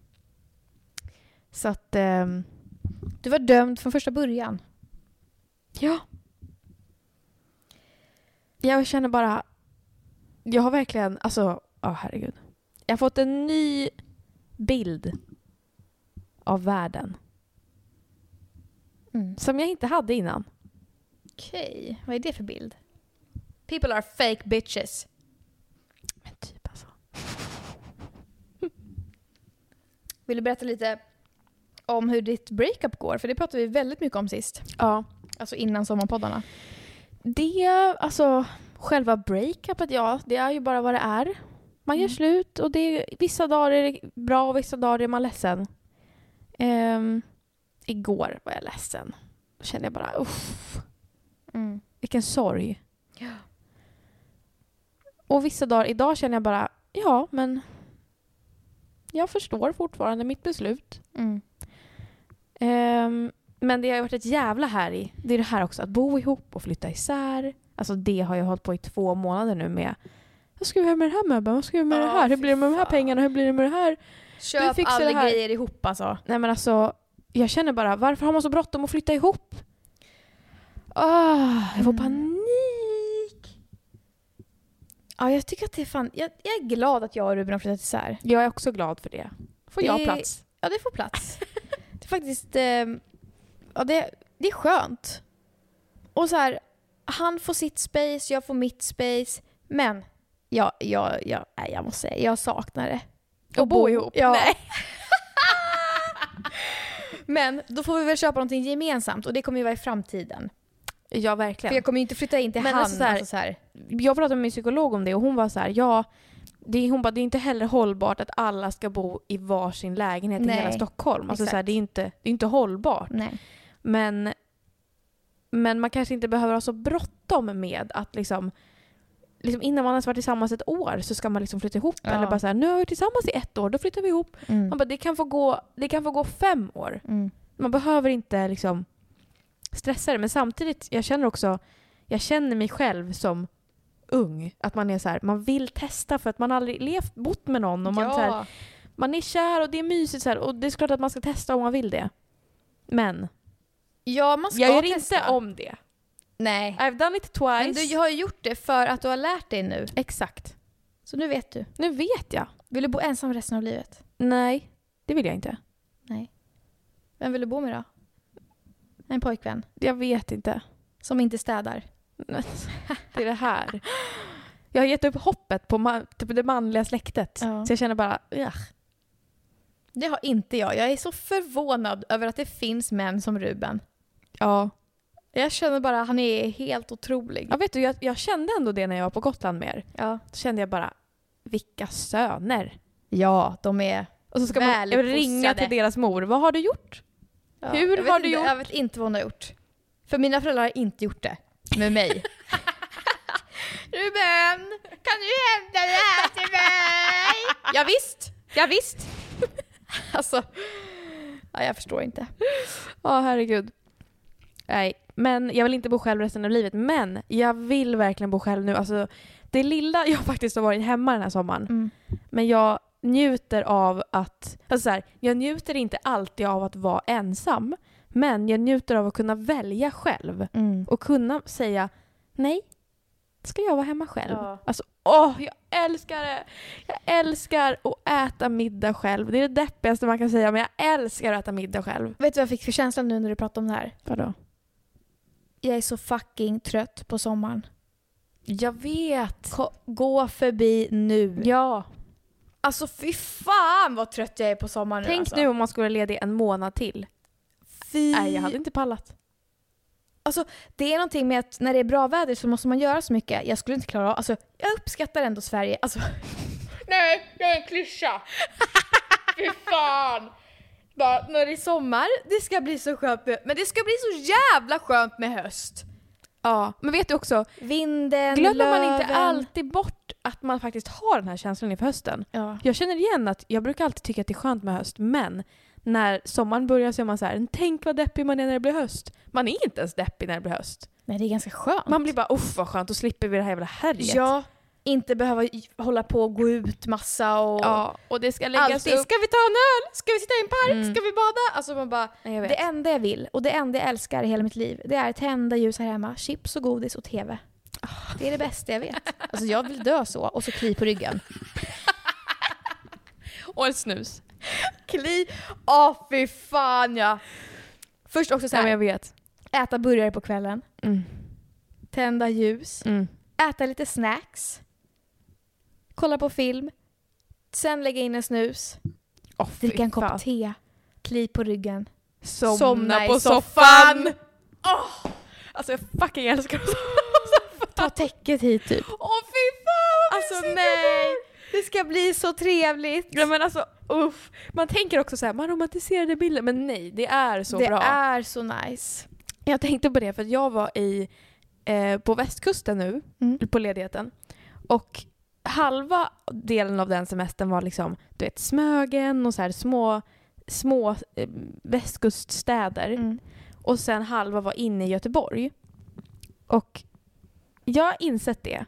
Så att du var dömd från första början. Ja. Jag känner bara, jag har verkligen, alltså, herregud. Jag har fått en ny bild av världen. Som jag inte hade innan. Okej, vad är det för bild? People are fake bitches. Men typ alltså. Vill du berätta lite om hur ditt breakup går? För det pratade vi väldigt mycket om sist. Ja. Alltså innan sommarpoddarna. Alltså själva breakupet, det är ju bara vad det är. Man gör slut och vissa dagar är det bra och vissa dagar är man ledsen. Igår var jag ledsen. Då kände jag bara, vilken sorg. Ja. Och vissa dagar, idag känner jag bara, men jag förstår fortfarande mitt beslut. Men det har varit ett jävla här i. Det är det här också, att bo ihop och flytta isär. Alltså det har jag hållit på i 2 månader nu med vad ska vi göra med den här möbeln? Vad ska vi göra med det här? Hur blir det med de här pengarna? Hur blir det med det här? Köp alla grejer ihop alltså. Nej men alltså, jag känner bara, varför har man så bråttom att flytta ihop? Jag får panik. Ja, jag tycker att det är fan... Jag är glad att jag och Ruben har flyttat isär. Jag är också glad för det. Får jag plats? Ja, det får plats. Det är faktiskt... det är skönt. Och så här, han får sitt space, jag får mitt space. Men jag måste säga, jag saknar det. Och bo ihop? Ja. Nej. Men då får vi väl köpa någonting gemensamt. Och det kommer ju vara i framtiden. Ja, verkligen. För jag kommer ju inte flytta in till han. Alltså så här. Jag pratade med min psykolog om det och hon var så här, hon bara, det är inte heller hållbart att alla ska bo i varsin lägenhet i hela Stockholm. Alltså så här, det är inte hållbart. Nej. Men man kanske inte behöver ha så bråttom med att liksom innan man har varit tillsammans ett år så ska man liksom flytta ihop. Ja. Eller bara så här, nu har vi tillsammans i 1 år, då flyttar vi ihop. Man bara, det kan få gå 5 år. Man behöver inte liksom stressa det. Men samtidigt, jag känner mig själv som ung. Att man är så här, man vill testa för att man aldrig bott med någon. Och man, så här, man är kär och det är mysigt så här, och det är klart att man ska testa om man vill det. Men man ska jag gör testa. inte om det. Nej. I've done it twice. Men du har ju gjort det för att du har lärt dig nu. Exakt. Så nu vet du. Nu vet jag. Vill du bo ensam resten av livet? Nej, det vill jag inte. Nej. Vem vill du bo med då? En pojkvän? Jag vet inte. Som inte städar? Det är det här. Jag har gett upp hoppet på det manliga släktet. Så jag känner bara... Det har inte jag. Jag är så förvånad över att det finns män som Ruben. Ja. Jag känner bara att han är helt otrolig. Ja, vet du, jag kände ändå det när jag var på Gotland med er. Ja. Så kände jag bara, vilka söner. Ja, de är och så ska man ringa till deras mor. Vad har du gjort? Ja, Hur har du gjort? Jag vet inte vad hon har gjort. För mina föräldrar har inte gjort det med mig. Ruben, kan du hämta det här till mig? Ja visst. Alltså, jag förstår inte. Ja, herregud. Nej, men jag vill inte bo själv resten av livet. Men jag vill verkligen bo själv nu. Alltså, det lilla jag faktiskt har varit hemma den här sommaren. Men jag njuter av att... Alltså så här, jag njuter inte alltid av att vara ensam. Men jag njuter av att kunna välja själv. Och kunna säga, nej, ska jag vara hemma själv? Ja. Alltså, jag älskar det. Jag älskar att äta middag själv. Det är det deppigaste man kan säga, men jag älskar att äta middag själv. Vet du vad jag fick för känsla nu när du pratade om det här? Vadå? Jag är så fucking trött på sommaren. Jag vet. Gå förbi nu. Ja. Alltså fy fan vad trött jag är på sommaren nu. Tänk alltså. nu om man skulle ledig en månad till. Nej, jag hade inte pallat. Alltså, det är någonting med att när det är bra väder så måste man göra så mycket. Jag skulle inte klara av. Alltså, jag uppskattar ändå Sverige. Alltså, nej, jag är en klyscha. Fy fan. Bara, när det är sommar, det ska bli så skönt. Men det ska bli så jävla skönt med höst. Ja, men vet du också, vinden, glömmer man inte alltid bort att man faktiskt har den här känslan inför hösten. Ja. Jag känner igen att jag brukar alltid tycka att det är skönt med höst, men när sommaren börjar så är man så här, tänk vad deppig man är när det blir höst. Man är inte ens deppig när det blir höst. Nej, det är ganska skönt. Man blir bara, vad skönt, då slipper vi det här jävla härjet. Ja, inte behöva hålla på och gå ut massa och... Ja, och det ska läggas alltid, upp. ska vi ta en öl? Ska vi sitta i en park? Ska vi bada? Alltså man bara, det enda jag vill och det enda jag älskar i hela mitt liv, det är tända ljus här hemma, chips och godis och tv. Det är det bästa jag vet. Alltså jag vill dö så, och så kli på ryggen. Och en snus. Kli, fy fan ja. Först också så här, jag vet. Äta burgare på kvällen. Tända ljus. Äta lite snacks. Kolla på film. Sen lägga in en snus. Dricka en kopp te. Kli på ryggen. Somna på soffan. Alltså jag fucking älskar det. Ta täcket hit typ. Fy fan. Alltså nej. Det ska bli så trevligt. Ja, men alltså, man tänker också så här, man romantiserar bilden, men nej, det är så bra. Det är så nice. Jag tänkte på det för att jag var på västkusten nu, på ledigheten. Och halva delen av den semestern var liksom, du vet, Smögen och så här små västkuststäder. Och sen halva var inne i Göteborg. Och jag har insett det,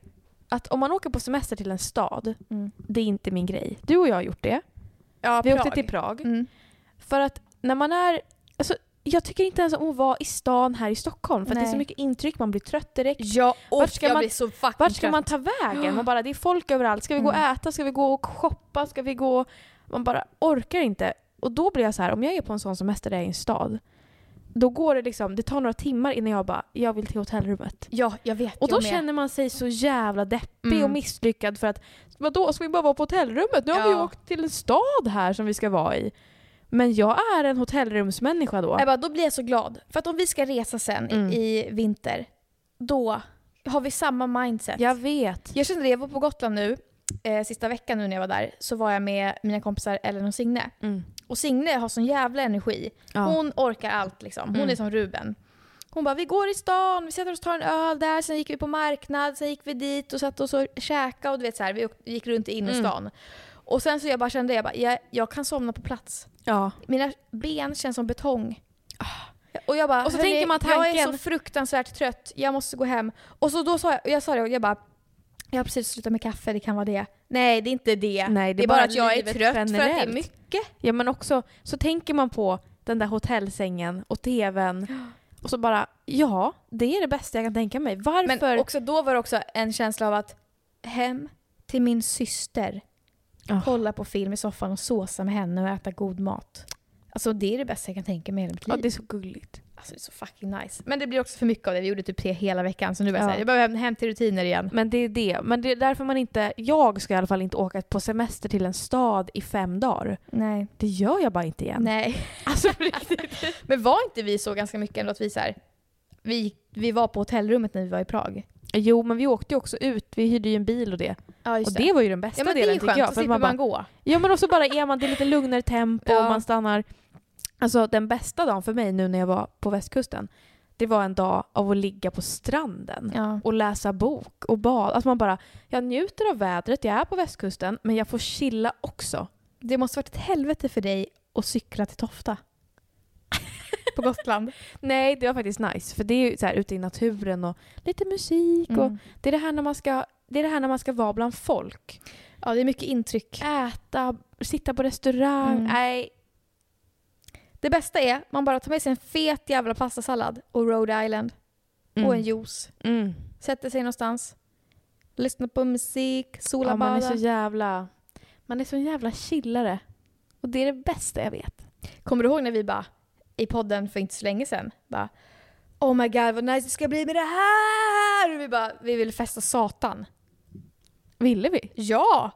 att om man åker på semester till en stad, det är inte min grej. Du och jag har gjort det. Ja, vi åkte till Prag. För att när man är... Alltså, jag tycker inte ens om att vara i stan här i Stockholm. För att det är så mycket intryck, man blir trött direkt. Ja, och vart ska man ta vägen? Man bara, det är folk överallt. Ska vi gå och äta? Ska vi gå och shoppa? Ska vi gå... Man bara orkar inte. Och då blir jag så här, om jag är på en sån semester där jag är i en stad, då går det liksom, det tar några timmar innan jag vill till hotellrummet. Ja, jag vet. Och då känner man sig så jävla deppig och misslyckad för att, vadå, ska vi bara vara på hotellrummet? Nu har vi åkt till en stad här som vi ska vara i. Men jag är en hotellrumsmänniska då. Då blir jag så glad. För att om vi ska resa sen i vinter, då har vi samma mindset. Jag vet. Jag kände det, jag var på Gotland nu, sista veckan nu när jag var där, så var jag med mina kompisar Ellen och Signe. Och Signe har sån jävla energi. Ja. Hon orkar allt liksom. Hon är som Ruben. Hon bara, vi går i stan, vi sätter oss och tar en öl där, sen gick vi på marknad, sen gick vi dit och satt oss och käka och du vet så här, vi gick runt in i stan. Och sen så kände jag kan somna på plats. Ja. Mina ben känns som betong. Och jag bara, och så tänker man tanken, jag är så fruktansvärt trött, jag måste gå hem. Och så då sa jag bara, jag har precis slutat med kaffe, det kan vara det. Nej, det är inte det. Nej, det är bara att jag är trött generellt. För att det är mycket. Ja, men också så tänker man på den där hotellsängen och tvn. Och så bara, ja, det är det bästa jag kan tänka mig. Varför? Men också, då var det också en känsla av att hem till min syster. Kolla på film i soffan och såsa med henne och äta god mat. Alltså det är det bästa jag kan tänka mig i hela mitt liv. Ja, det är så gulligt. Alltså det är så fucking nice. Men det blir också för mycket av det. Vi gjorde typ 3 hela veckan. Så nu var jag behöver hem till rutiner igen. Men det är det. Men det är därför man inte... Jag ska i alla fall inte åka på semester till en stad i 5 dagar. Nej. Det gör jag bara inte igen. Nej. Alltså men var inte vi så ganska mycket ändå att vi så här... Vi var på hotellrummet när vi var i Prag. Jo, men vi åkte ju också ut. Vi hyrde ju en bil och det. Ja, och det var ju den bästa delen, tycker jag. Ja, men det är skönt. Så slipper man gå. Ja, men också bara är man det lite lugnare tempo och man stannar... Alltså den bästa dagen för mig nu när jag var på västkusten, det var en dag av att ligga på stranden och läsa bok och bad. Alltså man bara, jag njuter av vädret, jag är på västkusten, men jag får chilla också. Det måste varit ett helvete för dig att cykla till Tofta på Gotland. Nej, det var faktiskt nice, för det är ju så här ute i naturen och lite musik och det är det här när man ska vara bland folk. Ja, det är mycket intryck. Äta, sitta på restaurang. Nej. Det bästa är man bara tar med sig en fet jävla pastasallad och Rhode Island och en juice. Sätter sig någonstans. Lyssnar på musik, sola bada. Man är så jävla chillare. Och det är det bästa jag vet. Kommer du ihåg när vi bara i podden för inte så länge sedan bara, oh my god vad nice det ska bli med det här. Och vi vill festa satan. Ville vi? Ja.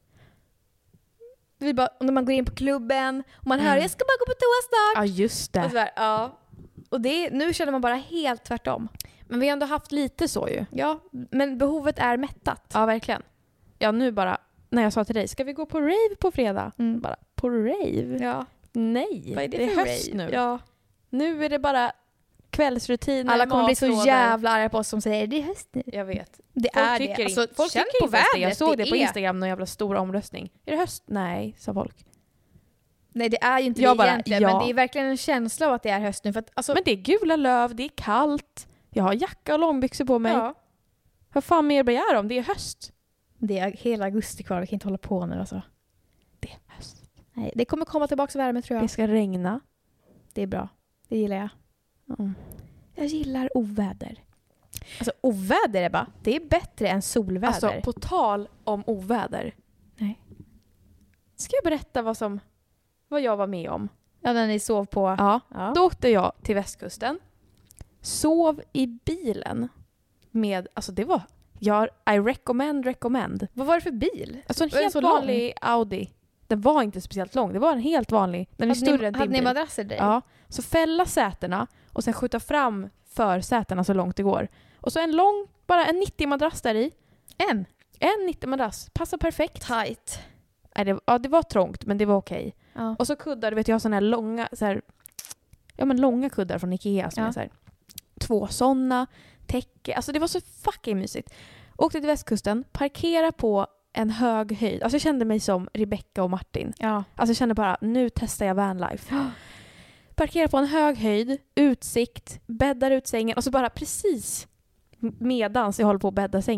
Vi bara, när man går in på klubben och man hör jag ska bara gå på toa snart. Ja, just det. Och, så där, och nu känner man bara helt tvärtom. Men vi har ändå haft lite så ju. Ja, men behovet är mättat. Ja, verkligen. Ja, nu bara, när jag sa till dig, ska vi gå på rave på fredag? Bara, på rave? Ja. Nej, vad är det är höst rave? nu. Ja. Nu är det bara kvällsrutiner. Alla kommer bli så jävla arga på oss som säger det är höst nu. Jag vet. Det folk är tycker det. Alltså, folk tycker på vädret. Jag såg det på Instagram, någon jävla stor omröstning. Är det höst? Nej, sa folk. Nej, det är ju inte det egentligen. Men det är verkligen en känsla av att det är höst nu. För att, alltså... Men det är gula löv, det är kallt. Jag har jacka och långbyxor på mig. Ja. Vad fan mer begär om? Det är höst. Det är hela augusti kvar. Vi kan inte hålla på nu alltså. Det är höst. Nej, det kommer komma tillbaka värme tror jag. Det ska regna. Det är bra. Det gillar jag. Jag gillar oväder. Alltså oväder är det är bättre än solväder. Alltså på tal om oväder. Nej. Ska jag berätta vad jag var med om? Ja, när ni sov på... Ja. Då åkte jag till västkusten. Sov i bilen med... Alltså det var... I recommend. Vad var det för bil? Alltså en helt vanlig Audi. Den var inte speciellt lång. Det var en helt vanlig. Den är större än din bil. Hade ni madrasser där? Ja. Så fälla sätena och sen skjuta fram för sätena så långt det går. Och så bara en 90-madrass där i. En 90-madrass. Passar perfekt. Tight. Nej, det var trångt, men det var okej. Ja. Och så kuddar, jag har såna här långa långa kuddar från Ikea som är så här 2 såna, täcke. Alltså det var så fucking mysigt. Åkte till västkusten, parkera på en hög höjd. Alltså jag kände mig som Rebecca och Martin. Ja. Alltså jag kände bara, nu testar jag vanlife. Parkera på en hög höjd, utsikt, bäddar ut sängen och så bara precis medans jag håller på att bädda sängen.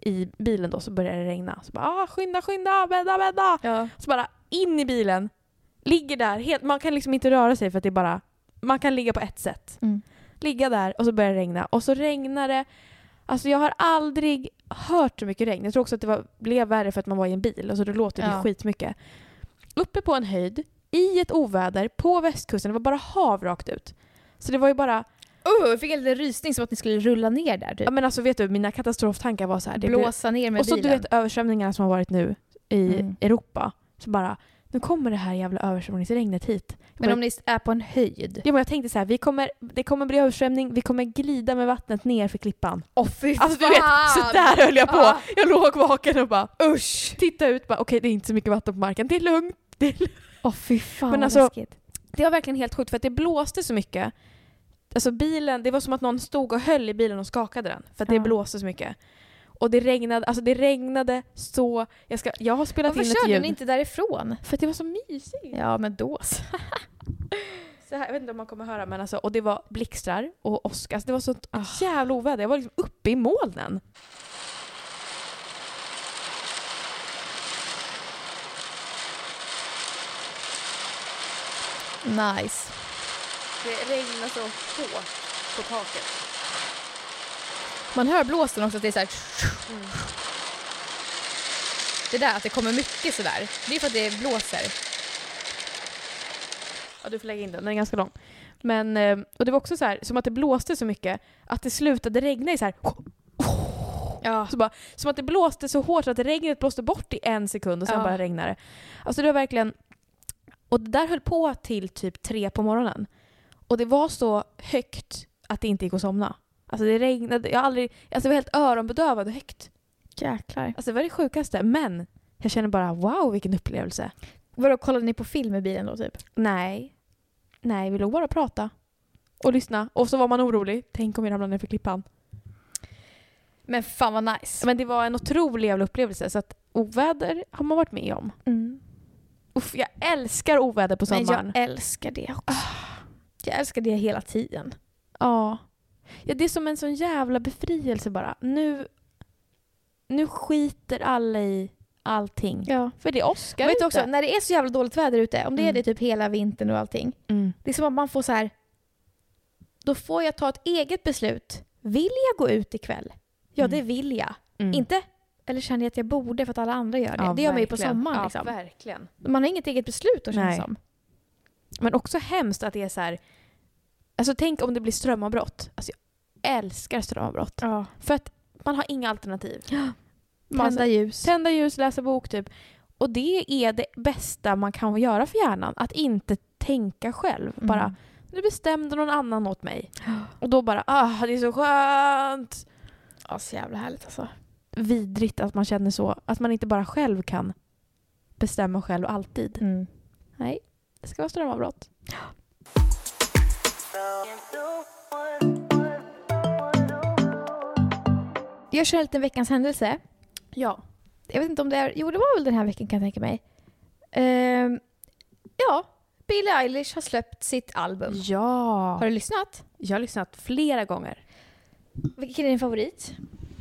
i bilen då så börjar det regna. Så bara, skynda, bädda. Ja. Så bara in i bilen. Ligger där. Helt, man kan liksom inte röra sig för att det är bara... Man kan ligga på ett sätt. Ligga där och så börjar det regna. Och så regnar det. Alltså jag har aldrig hört så mycket regn. Jag tror också att det blev värre för att man var i en bil. Och så det låter det skitmycket. Uppe på en höjd. I ett oväder. På västkusten. Det var bara hav rakt ut. Så det var ju bara... Jag fick en liten rysning som att ni skulle rulla ner där. Typ. Ja men alltså vet du, mina katastroftankar var så här. Blåsa ner med och så bilen. du vet översvämningarna som har varit nu i Europa. Så bara, nu kommer det här jävla översvämningsregnet hit. Men om ni är på en höjd. Ja men jag tänkte så här, det kommer bli översvämning. Vi kommer glida med vattnet ner för klippan. Fy alltså du vet, så där höll jag på. Jag låg vaken och bara, usch. Titta ut bara, okej, det är inte så mycket vatten på marken. Det är lugnt. Fy fan men vad alltså, läskigt. det var verkligen helt sjukt för att det blåste så mycket. Alltså bilen, det var som att någon stod och höll i bilen och skakade den. För att det blåste så mycket. Och det regnade så... Jag har spelat in ett ljud. Varför körde ni inte därifrån? För att det var så mysigt. Ja, men då så. Så här, jag vet inte om man kommer höra, men alltså... Och det var blixtrar och åska. Alltså det var så jävla oväder. Jag var liksom uppe i molnen. Nice. Det regnar så hårt på taket. Man hör blåsten också att det är så här... Det där att det kommer mycket sådär. Det är för att det blåser. Ja, du får lägga in den. Den är ganska lång. Men, och det var också så här, som att det blåste så mycket att det slutade regna i så här... Ja. Så bara, som att det blåste så hårt att regnet blåste bort i 1 sekund och sen bara regnade det. Alltså det var verkligen... Och det där höll på till typ 3 på morgonen. Och det var så högt att det inte gick att somna. Alltså det regnade, jag var helt öronbedövad och högt. Jäklar. Alltså det var det sjukaste, men jag känner bara wow, vilken upplevelse. Vadå, kollade ni på film i bilen då typ? Nej, vi låg bara och prata och lyssna. Och så var man orolig. Tänk om vi ramlade ner för klippan. Men fan vad nice. Men det var en otrolig jävla upplevelse. Så att oväder har man varit med om. Uff, jag älskar oväder på sommaren. Men jag älskar det också. Jag älskar det hela tiden. Ja, det är som en sån jävla befrielse bara. Nu skiter alla i allting. Ja. För det åskar vet också, när det är så jävla dåligt väder ute, om det är det typ hela vintern och allting. Det är som att man får så här. Då får jag ta ett eget beslut. Vill jag gå ut ikväll? Ja, det vill jag. Inte, eller känner jag att jag borde för att alla andra gör det. Ja, det gör man ju på sommaren. Liksom. Ja, verkligen. Man har inget eget beslut att känna som. Men också hemskt att det är så här. Alltså tänk om det blir strömavbrott. Alltså jag älskar strömavbrott. Ja. För att man har inga alternativ. Tända ljus, läsa bok typ. Och det är det bästa man kan göra för hjärnan. Att inte tänka själv. Bara, nu bestämde någon annan åt mig. Och då bara, det är så skönt. Ja, så jävla härligt alltså. Vidrigt att man känner så. Att man inte bara själv kan bestämma själv alltid. Nej, det ska vara strömavbrott. Jag kör lite veckans händelse. Ja. Jag vet inte om det är... Jo, det var väl den här veckan kan jag tänka mig. Ja, Billie Eilish har släppt sitt album. Ja. Har du lyssnat? Jag har lyssnat flera gånger. Vilken är din favorit?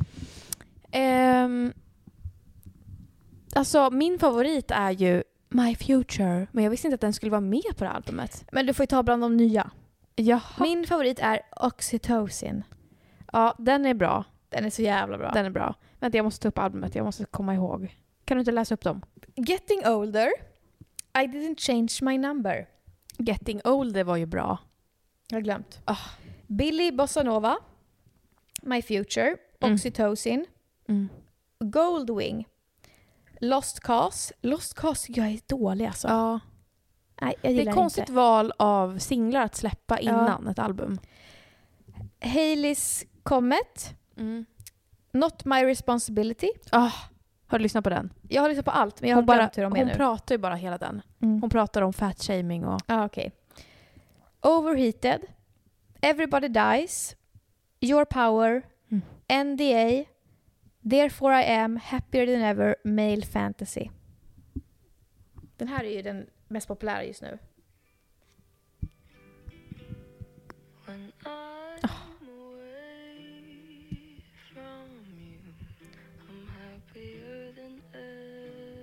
Alltså, min favorit är ju My Future. Men jag visste inte att den skulle vara med på det albumet. Men du får ju ta bland de nya. Jaha. Min favorit är Oxytocin. Ja, den är bra. Den är så jävla bra. Den är bra. Vänta, jag måste ta upp albumet. Jag måste komma ihåg. Kan du inte läsa upp dem? Getting Older. I didn't change my number. Getting Older var ju bra. Jag har glömt. Billy Bossa Nova. My Future. Oxytocin. Goldwing. Lost Cause. Lost Cause jag är dålig alltså. Ja. Nej, jag gillar det är ett konstigt val av singlar att släppa innan ett album. Haileys Comet. Not My Responsibility. Har du lyssnat på den? Jag har lyssnat på allt, men jag har glömt hur de är nu. Hon pratar ju bara hela den. Hon pratar om fat shaming och... okej. Overheated. Everybody Dies. Your Power. NDA. Therefore I Am. Happier Than Ever. Male Fantasy. Den här är ju den mest populära just nu.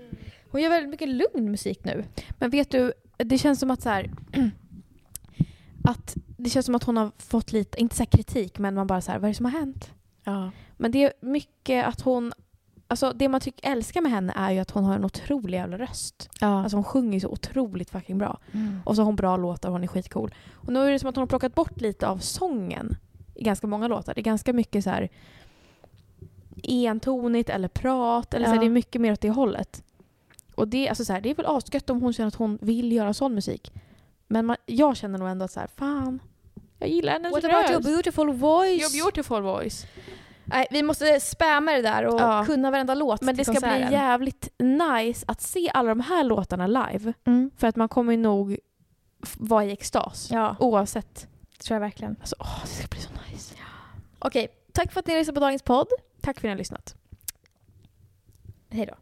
Hon gör väldigt mycket lugn musik nu. Men vet du, det känns som att så här, att det känns som att hon har fått lite, inte så här kritik, men man bara så här, vad är det som har hänt? Ja. Men det är mycket att hon, alltså det man älskar med henne är ju att hon har en otrolig jävla röst. Ja. Alltså hon sjunger så otroligt fucking bra. Och så har hon bra låtar och hon är skitcool. Och nu är det som att hon har plockat bort lite av sången i ganska många låtar. Det är ganska mycket så här entonigt eller prat eller så här, det är mycket mer åt det hållet. Och det, alltså så här, det är väl asgött om hon känner att hon vill göra sån musik. Men jag känner nog ändå att så här, fan, jag gillar hennes röst. What about your beautiful voice? Your beautiful voice. Nej, vi måste spamma det där och kunna varenda låt. Men det ska bli jävligt nice att se alla de här låtarna live. För att man kommer nog vara i extas. Oavsett. Det tror jag verkligen. Alltså, det ska bli så nice. Okej, tack för att ni lyssnade på dagens podd. Tack för att ni har lyssnat. Hej då.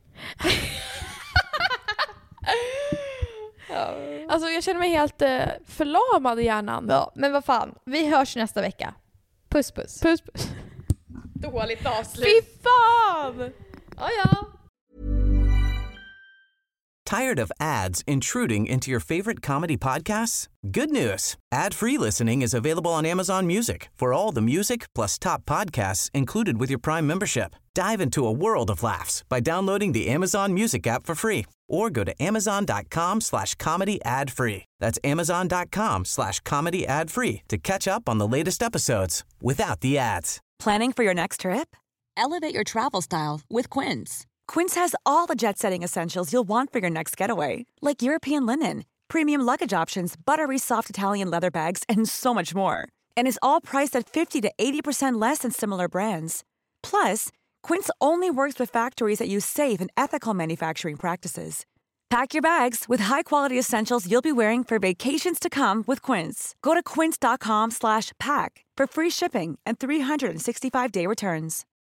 Alltså jag känner mig helt förlamad i hjärnan. Ja, men vad fan. Vi hörs nästa vecka. Puss puss. Puss puss. Dåligt avslut. Fy fan! Ja. Tired of ads intruding into your favorite comedy podcasts? Good news. Ad-free listening is available on Amazon Music for all the music plus top podcasts included with your Prime membership. Dive into a world of laughs by downloading the Amazon Music app for free or go to amazon.com/comedy ad-free. That's amazon.com/comedy ad-free to catch up on the latest episodes without the ads. Planning for your next trip? Elevate your travel style with Quince. Quince has all the jet-setting essentials you'll want for your next getaway, like European linen, premium luggage options, buttery soft Italian leather bags, and so much more. And is all priced at 50 to 80% less than similar brands. Plus, Quince only works with factories that use safe and ethical manufacturing practices. Pack your bags with high-quality essentials you'll be wearing for vacations to come with Quince. Go to quince.com/pack for free shipping and 365-day returns.